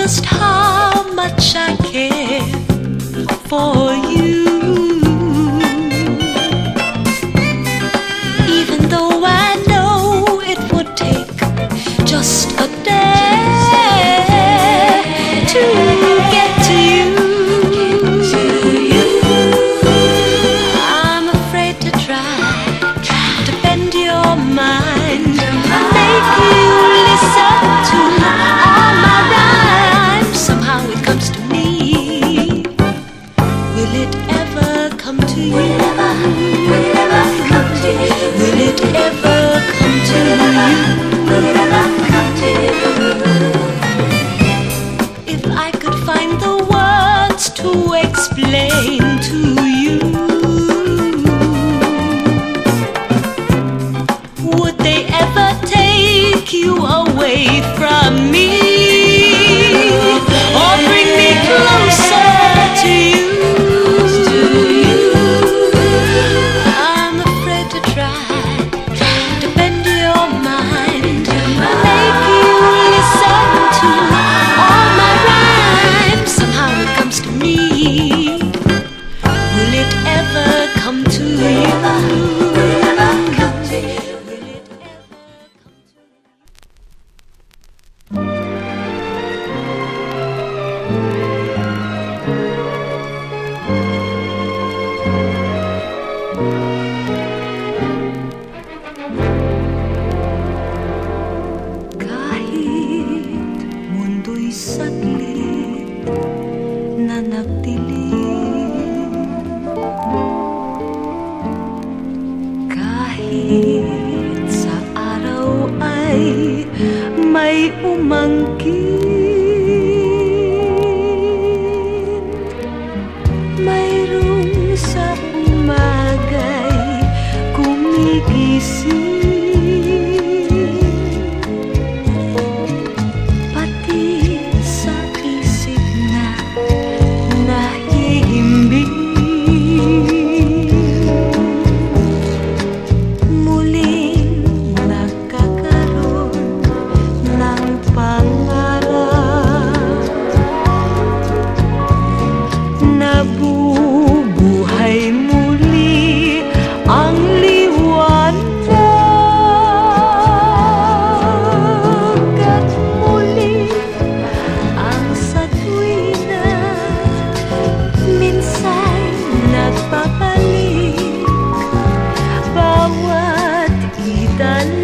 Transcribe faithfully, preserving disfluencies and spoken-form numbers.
just how much I care for you. Even though I know it would take just a day to get to you, I'm afraid to try to bend your mind, make you listen to all my rhymes. Somehow it comes to me. Will it ever come to you? Will it ever come to you? Will it ever come to you? Will it ever come to you? If I could find the words to explain to you, would they ever take you away from me, or bring me closer to you? I'm afraid to try to bend your mind, make you listen to all my rhymes. Somehow it comes to me. Will it ever come to you? Will it ever come to you? Will it ever come to you? Kahit mundo'y saglit na nagdilim, kahit sa araw ay may umangkin, mayroong sa umaga'y kumigising, pati sa isip na nahihimbing, muling nagkakaroon ng pangarap, nabubuhay muli ang liwanag, at muli ang sa tuwina minsan nagpapalik, bawat itan